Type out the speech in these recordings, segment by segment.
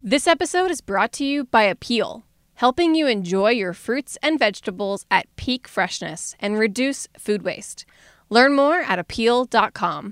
This episode is brought to you by Apeel, helping you enjoy your fruits and vegetables at peak freshness and reduce food waste. Learn more at apeel.com.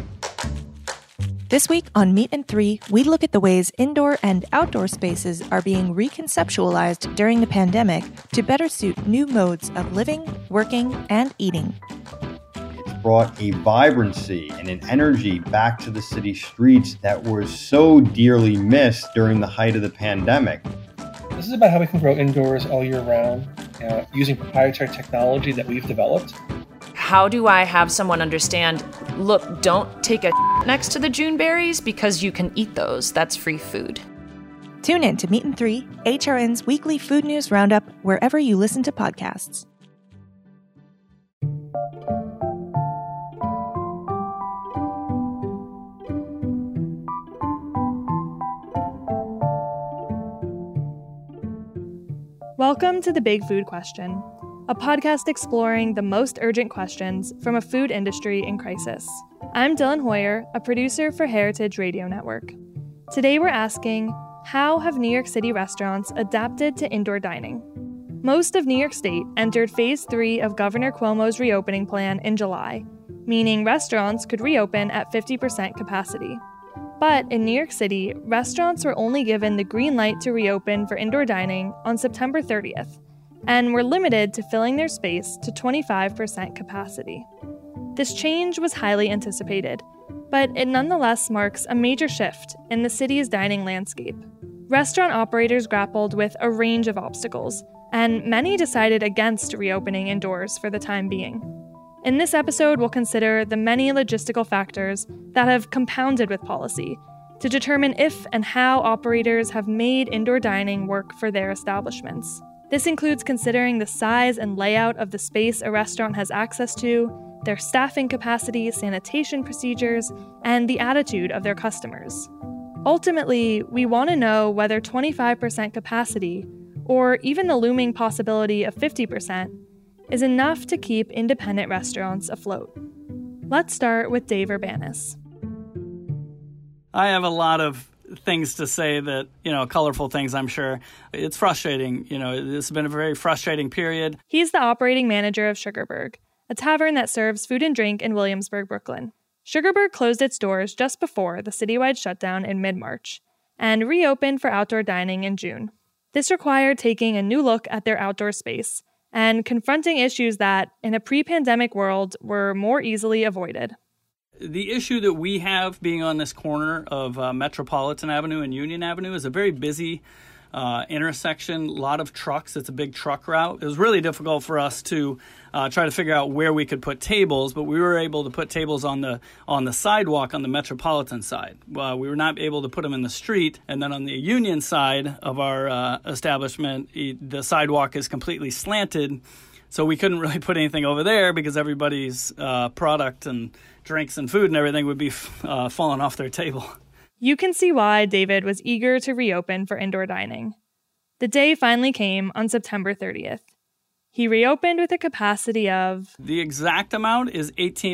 This week on Meat and Three, we look at the ways indoor and outdoor spaces are being reconceptualized during the pandemic to better suit new modes of living, working, and eating. Brought a vibrancy and an energy back to the city streets that was so dearly missed during the height of the pandemic. This is about how we can grow indoors all year round using proprietary technology that we've developed. How do I have someone understand, look, don't take a next to the June berries because you can eat those. That's free food. Tune in to Meat and Three, HRN's weekly food news roundup, wherever you listen to podcasts. Welcome to The Big Food Question, a podcast exploring the most urgent questions from a food industry in crisis. I'm Dylan Hoyer, a producer for Heritage Radio Network. Today we're asking, how have New York City restaurants adapted to indoor dining? Most of New York State entered Phase 3 of Governor Cuomo's reopening plan in July, meaning restaurants could reopen at 50% capacity. But in New York City, restaurants were only given the green light to reopen for indoor dining on September 30th, and were limited to filling their space to 25% capacity. This change was highly anticipated, but it nonetheless marks a major shift in the city's dining landscape. Restaurant operators grappled with a range of obstacles, and many decided against reopening indoors for the time being. In this episode, we'll consider the many logistical factors that have compounded with policy to determine if and how operators have made indoor dining work for their establishments. This includes considering the size and layout of the space a restaurant has access to, their staffing capacity, sanitation procedures, and the attitude of their customers. Ultimately, we want to know whether 25% capacity, or even the looming possibility of 50%, is enough to keep independent restaurants afloat. Let's start with Dave Urbanis. I have a lot of things to say that, colorful things, I'm sure. It's frustrating. This has been a very frustrating period. He's the operating manager of Sugarberg, a tavern that serves food and drink in Williamsburg, Brooklyn. Sugarberg closed its doors just before the citywide shutdown in mid-March and reopened for outdoor dining in June. This required taking a new look at their outdoor space and confronting issues that, in a pre-pandemic world, were more easily avoided. The issue that we have being on this corner of Metropolitan Avenue and Union Avenue is a very busy intersection, a lot of trucks. It's a big truck route. It was really difficult for us to try to figure out where we could put tables, but we were able to put tables on the sidewalk on the Metropolitan side. We were not able to put them in the street. And then on the Union side of our establishment, the sidewalk is completely slanted, so we couldn't really put anything over there because everybody's product and drinks and food and everything would be falling off their table. You can see why David was eager to reopen for indoor dining. The day finally came on September 30th. He reopened with a capacity of... The exact amount is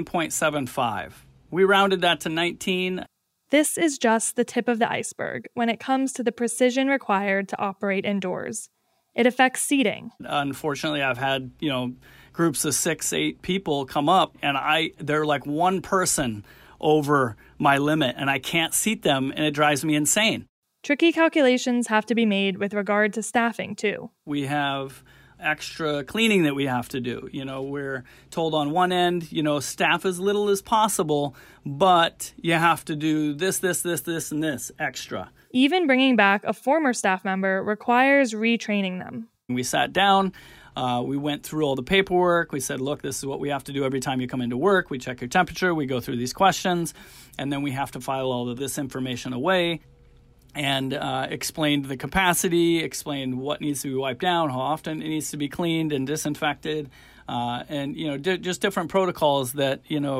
18.75. We rounded that to 19. This is just the tip of the iceberg when it comes to the precision required to operate indoors. It affects seating. Unfortunately, I've had, groups of 6-8 people come up, and they're like one person over my limit, and I can't seat them, and it drives me insane. Tricky calculations have to be made with regard to staffing, too. We have extra cleaning that we have to do. We're told on one end, staff as little as possible, but you have to do this, and this extra. Even bringing back a former staff member requires retraining them. We sat down. We went through all the paperwork. We said, look, this is what we have to do every time you come into work. We check your temperature. We go through these questions. And then we have to file all of this information away. And explained the capacity, explained what needs to be wiped down, how often it needs to be cleaned and disinfected. And, just different protocols that,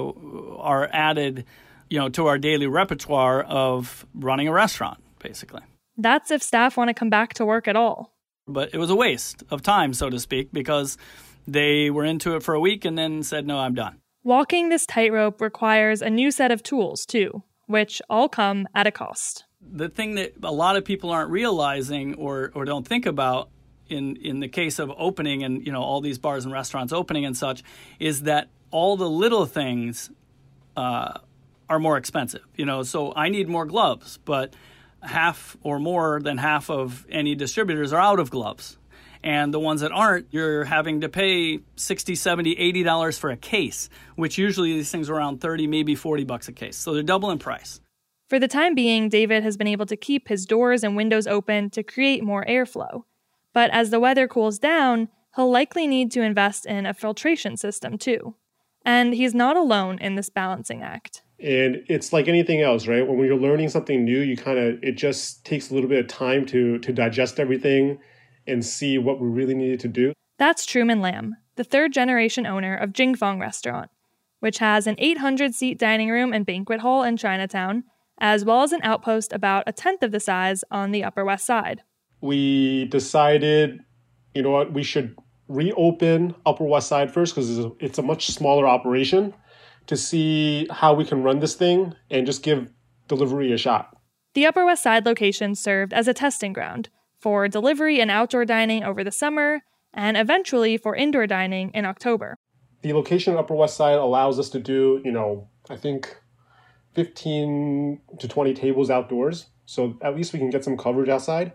are added, to our daily repertoire of running a restaurant, basically. That's if staff want to come back to work at all. But it was a waste of time, so to speak, because they were into it for a week and then said, no, I'm done. Walking this tightrope requires a new set of tools, too, which all come at a cost. The thing that a lot of people aren't realizing or don't think about in the case of opening and, all these bars and restaurants opening and such is that all the little things are more expensive. So I need more gloves, but half or more than half of any distributors are out of gloves. And the ones that aren't, you're having to pay $60, $70, $80 for a case, which usually these things are around $30, maybe $40 a case. So they're double in price. For the time being, David has been able to keep his doors and windows open to create more airflow. But as the weather cools down, he'll likely need to invest in a filtration system too. And he's not alone in this balancing act. And it's like anything else, right? When you're learning something new, it just takes a little bit of time to digest everything and see what we really needed to do. That's Truman Lam, the third-generation owner of Jingfong Restaurant, which has an 800-seat dining room and banquet hall in Chinatown, as well as an outpost about a tenth of the size on the Upper West Side. We decided, we should reopen Upper West Side first because it's a much smaller operation to see how we can run this thing and just give delivery a shot. The Upper West Side location served as a testing ground for delivery and outdoor dining over the summer and eventually for indoor dining in October. The location of Upper West Side allows us to do, I think 15 to 20 tables outdoors. So at least we can get some coverage outside.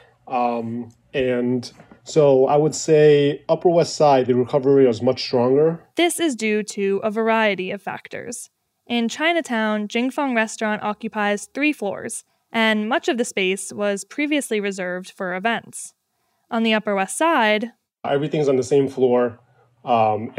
And so I would say Upper West Side, the recovery was much stronger. This is due to a variety of factors. In Chinatown, Jingfong Restaurant occupies 3 floors, and much of the space was previously reserved for events. On the Upper West Side, everything's on the same floor, and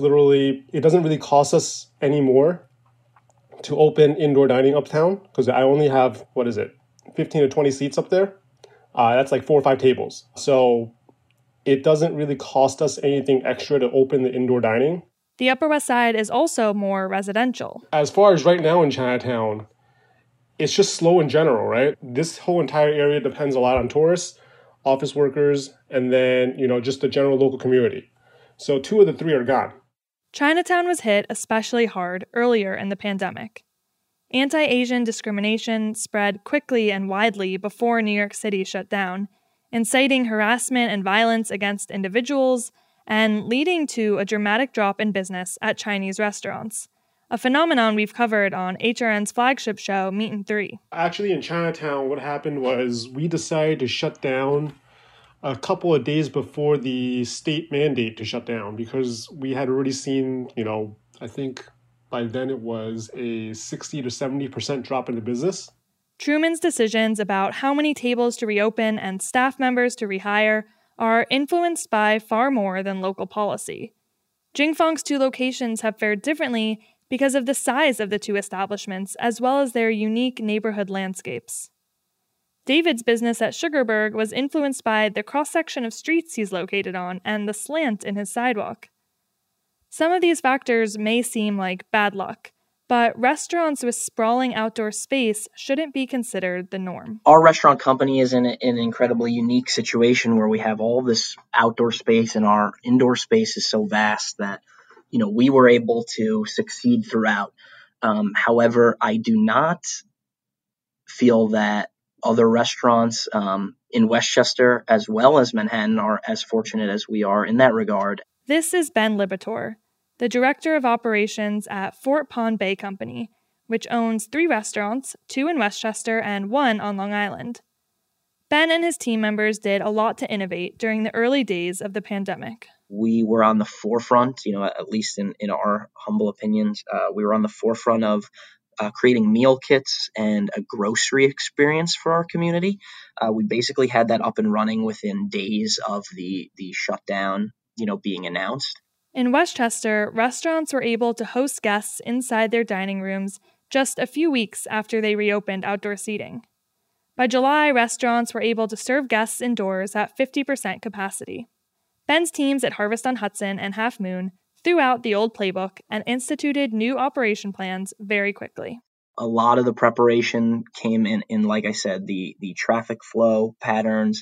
it doesn't really cost us any more to open indoor dining uptown, because I only have, 15 to 20 seats up there. That's like 4 or 5 tables. So it doesn't really cost us anything extra to open the indoor dining. The Upper West Side is also more residential. As far as right now in Chinatown, it's just slow in general, right? This whole entire area depends a lot on tourists, office workers, and then, just the general local community. So 2 of the 3 are gone. Chinatown was hit especially hard earlier in the pandemic. Anti-Asian discrimination spread quickly and widely before New York City shut down, inciting harassment and violence against individuals and leading to a dramatic drop in business at Chinese restaurants, a phenomenon we've covered on HRN's flagship show, Meat and Three. Actually, in Chinatown, what happened was we decided to shut down a couple of days before the state mandate to shut down because we had already seen, I think by then it was a 60 to 70% drop in the business. Truman's decisions about how many tables to reopen and staff members to rehire are influenced by far more than local policy. Jingfong's 2 locations have fared differently because of the size of the 2 establishments as well as their unique neighborhood landscapes. David's business at Sugarburg was influenced by the cross-section of streets he's located on and the slant in his sidewalk. Some of these factors may seem like bad luck, but restaurants with sprawling outdoor space shouldn't be considered the norm. Our restaurant company is in an incredibly unique situation where we have all this outdoor space and our indoor space is so vast that, we were able to succeed throughout. However, I do not feel that other restaurants in Westchester as well as Manhattan are as fortunate as we are in that regard. This is Ben Libator, the director of operations at Fort Pond Bay Company, which owns 3 restaurants, 2 in Westchester and 1 on Long Island. Ben and his team members did a lot to innovate during the early days of the pandemic. We were on the forefront, at least in our humble opinions, we were on the forefront of creating meal kits and a grocery experience for our community. We basically had that up and running within days of the shutdown, being announced. In Westchester, restaurants were able to host guests inside their dining rooms just a few weeks after they reopened outdoor seating. By July, restaurants were able to serve guests indoors at 50% capacity. Ben's teams at Harvest on Hudson and Half Moon threw out the old playbook and instituted new operation plans very quickly. A lot of the preparation came in like I said, the traffic flow patterns,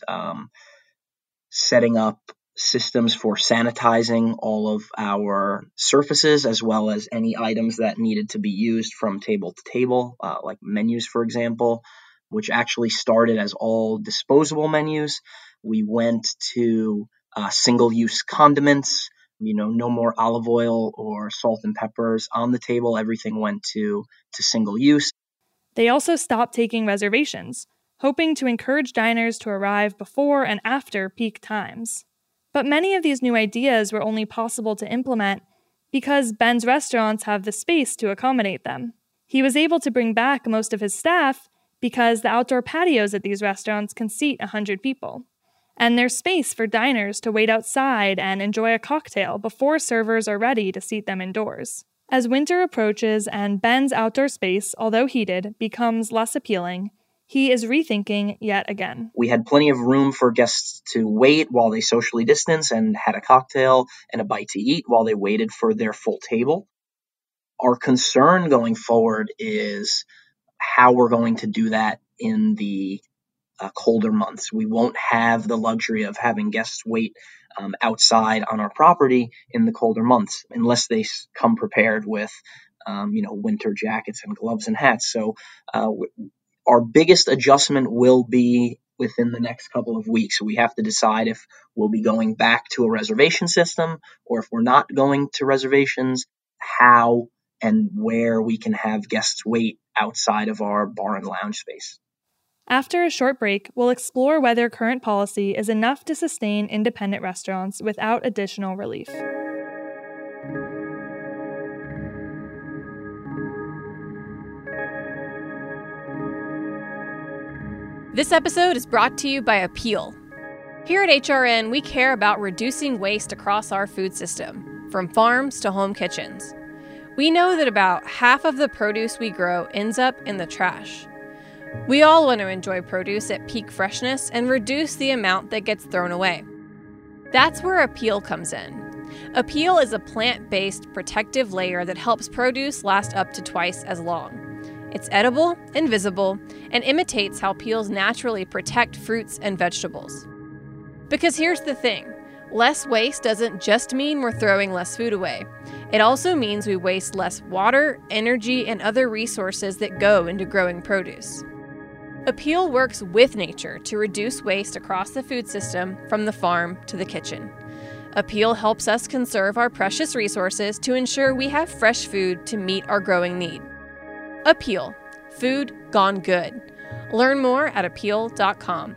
setting up systems for sanitizing all of our surfaces, as well as any items that needed to be used from table to table, like menus, for example. which actually started as all disposable menus. We went to single-use condiments, no more olive oil or salt and peppers on the table. Everything went to single use. They also stopped taking reservations, hoping to encourage diners to arrive before and after peak times. But many of these new ideas were only possible to implement because Ben's restaurants have the space to accommodate them. He was able to bring back most of his staff because the outdoor patios at these restaurants can seat 100 people. And there's space for diners to wait outside and enjoy a cocktail before servers are ready to seat them indoors. As winter approaches and Ben's outdoor space, although heated, becomes less appealing, he is rethinking yet again. We had plenty of room for guests to wait while they socially distance and had a cocktail and a bite to eat while they waited for their full table. Our concern going forward is how we're going to do that in the colder months. We won't have the luxury of having guests wait outside on our property in the colder months unless they come prepared with, winter jackets and gloves and hats. So our biggest adjustment will be within the next couple of weeks. We have to decide if we'll be going back to a reservation system, or if we're not going to reservations, how and where we can have guests wait outside of our bar and lounge space. After a short break, we'll explore whether current policy is enough to sustain independent restaurants without additional relief. This episode is brought to you by Appeal. Here at HRN, we care about reducing waste across our food system, from farms to home kitchens. We know that about half of the produce we grow ends up in the trash. We all want to enjoy produce at peak freshness and reduce the amount that gets thrown away. That's where Appeal comes in. Appeal is a plant-based protective layer that helps produce last up to twice as long. It's edible, invisible, and imitates how peels naturally protect fruits and vegetables. Because here's the thing, less waste doesn't just mean we're throwing less food away. It also means we waste less water, energy, and other resources that go into growing produce. Appeal works with nature to reduce waste across the food system from the farm to the kitchen. Appeal helps us conserve our precious resources to ensure we have fresh food to meet our growing need. Appeal. Food gone good. Learn more at appeal.com.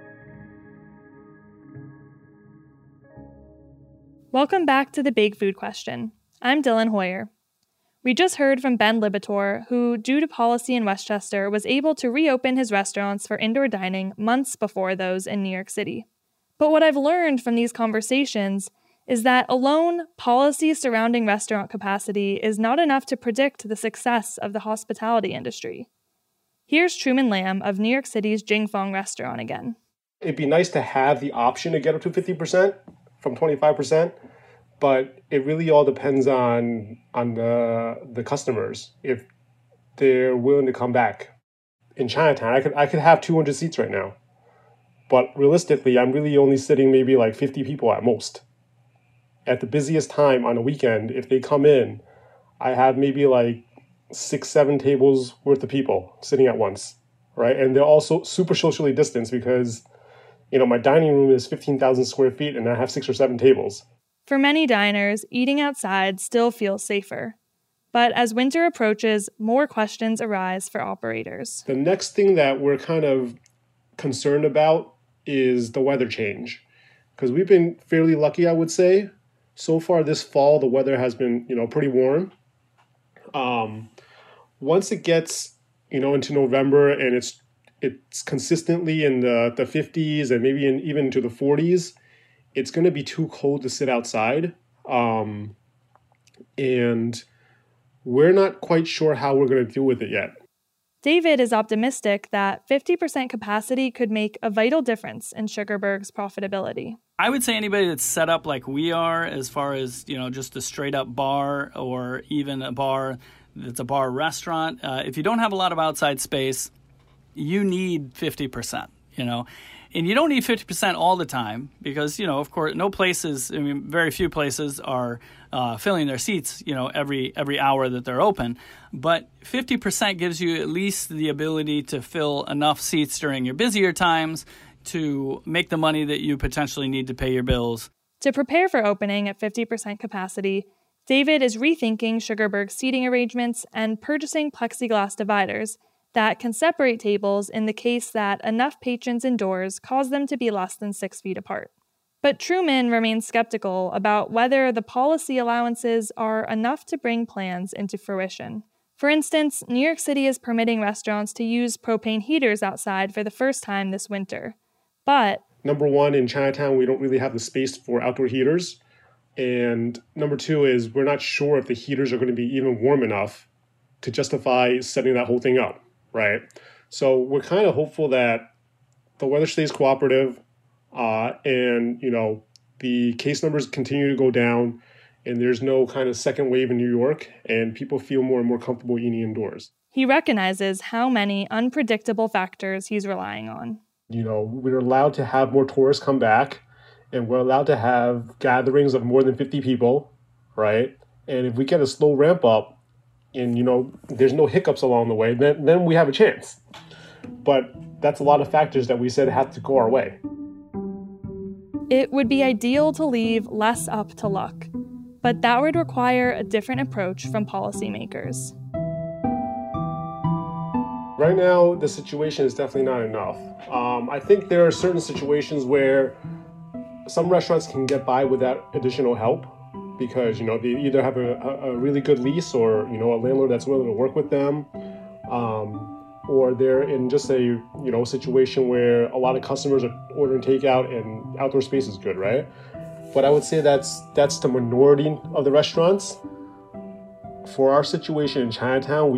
Welcome back to the Big Food Question. I'm Dylan Hoyer. We just heard from Ben Libator, who, due to policy in Westchester, was able to reopen his restaurants for indoor dining months before those in New York City. But what I've learned from these conversations is that alone, policy surrounding restaurant capacity is not enough to predict the success of the hospitality industry. Here's Truman Lamb of New York City's Jing Fong restaurant again. It'd be nice to have the option to get up to 50% from 25%. But it really all depends on the customers, if they're willing to come back. In Chinatown, I could have 200 seats right now. But realistically, I'm really only sitting maybe like 50 people at most. At the busiest time on a weekend, if they come in, I have maybe like 6-7 tables worth of people sitting at once, right? And they're also super socially distanced because, my dining room is 15,000 square feet and I have 6 or 7 tables. For many diners, eating outside still feels safer. But as winter approaches, more questions arise for operators. The next thing that we're kind of concerned about is the weather change. Because we've been fairly lucky, I would say. So far this fall, the weather has been, pretty warm. Once it gets, into November and it's consistently in the 50s and maybe even into the 40s, it's going to be too cold to sit outside. And we're not quite sure how we're going to deal with it yet. David is optimistic that 50% capacity could make a vital difference in Sugarberg's profitability. I would say anybody that's set up like we are, as far as, just a straight up bar or even a bar that's a bar restaurant, if you don't have a lot of outside space, you need 50%. And you don't need 50% all the time because, of course, very few places are filling their seats, every hour that they're open. But 50% gives you at least the ability to fill enough seats during your busier times to make the money that you potentially need to pay your bills. To prepare for opening at 50% capacity, David is rethinking Sugarburg's seating arrangements and purchasing plexiglass dividers that can separate tables in the case that enough patrons indoors cause them to be less than 6 feet apart. But Truman remains skeptical about whether the policy allowances are enough to bring plans into fruition. For instance, New York City is permitting restaurants to use propane heaters outside for the first time this winter. But number one, in Chinatown, we don't really have the space for outdoor heaters. And number two is we're not sure if the heaters are going to be even warm enough to justify setting that whole thing up. Right. So we're kind of hopeful that the weather stays cooperative and, the case numbers continue to go down and there's no kind of second wave in New York and people feel more and more comfortable eating indoors. He recognizes how many unpredictable factors he's relying on. We're allowed to have more tourists come back and we're allowed to have gatherings of more than 50 people. Right. And if we get a slow ramp up, and, there's no hiccups along the way, then we have a chance. But that's a lot of factors that we said have to go our way. It would be ideal to leave less up to luck, but that would require a different approach from policymakers. Right now, the situation is definitely not enough. I think there are certain situations where some restaurants can get by without additional help, because, they either have a really good lease or, a landlord that's willing to work with them, or they're in just a, situation where a lot of customers are ordering takeout and outdoor space is good, right? But I would say that's the minority of the restaurants. For our situation in Chinatown, we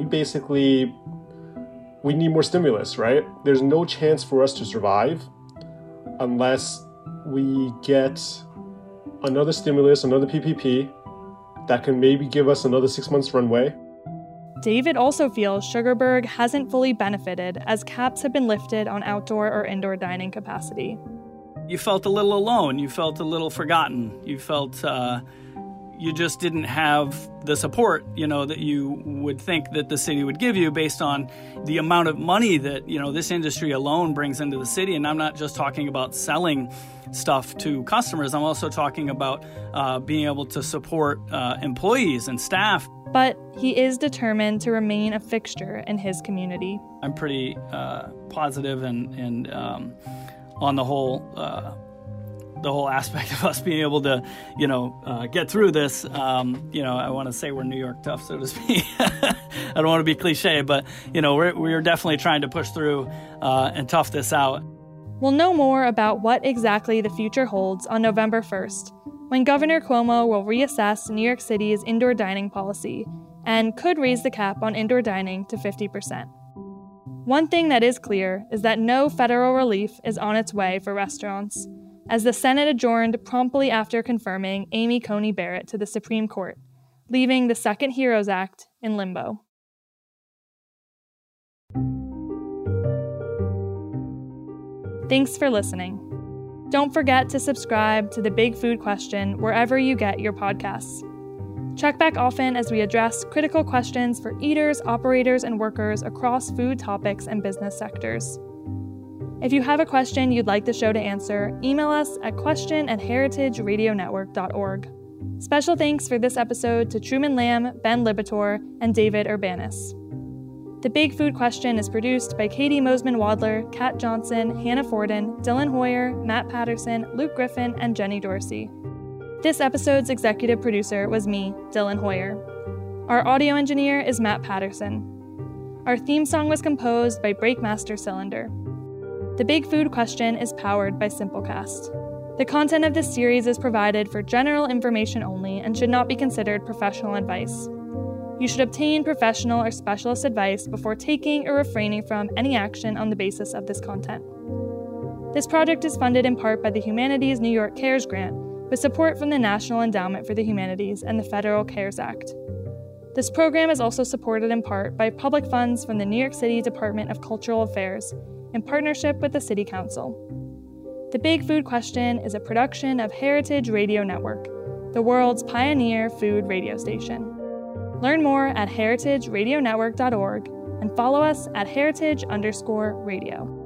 need more stimulus, right? There's no chance for us to survive unless we get another stimulus, another PPP, that can maybe give us another 6 months runway. David also feels Sugarburg hasn't fully benefited as caps have been lifted on outdoor or indoor dining capacity. You felt a little alone. You felt a little forgotten. You felt you just didn't have the support, that you would think that the city would give you based on the amount of money that, this industry alone brings into the city. And I'm not just talking about selling stuff to customers. I'm also talking about being able to support employees and staff. But he is determined to remain a fixture in his community. I'm pretty positive and on the whole aspect of us being able to, get through this. I want to say we're New York tough, so to speak. I don't want to be cliche, but, we're definitely trying to push through and tough this out. We'll know more about what exactly the future holds on November 1st, when Governor Cuomo will reassess New York City's indoor dining policy and could raise the cap on indoor dining to 50%. One thing that is clear is that no federal relief is on its way for restaurants, as the Senate adjourned promptly after confirming Amy Coney Barrett to the Supreme Court, leaving the Second HEROES Act in limbo. Thanks for listening. Don't forget to subscribe to The Big Food Question wherever you get your podcasts. Check back often as we address critical questions for eaters, operators, and workers across food topics and business sectors. If you have a question you'd like the show to answer, email us at question@heritageradionetwork.org. Special thanks for this episode to Truman Lamb, Ben Libator, and David Urbanis. The Big Food Question is produced by Katie Mosman-Wadler, Kat Johnson, Hannah Forden, Dylan Hoyer, Matt Patterson, Luke Griffin, and Jenny Dorsey. This episode's executive producer was me, Dylan Hoyer. Our audio engineer is Matt Patterson. Our theme song was composed by Breakmaster Cylinder. The Big Food Question is powered by Simplecast. The content of this series is provided for general information only and should not be considered professional advice. You should obtain professional or specialist advice before taking or refraining from any action on the basis of this content. This project is funded in part by the Humanities New York CARES Grant, with support from the National Endowment for the Humanities and the Federal CARES Act. This program is also supported in part by public funds from the New York City Department of Cultural Affairs in partnership with the City Council. The Big Food Question is a production of Heritage Radio Network, the world's pioneer food radio station. Learn more at heritageradionetwork.org and follow us at heritage_radio.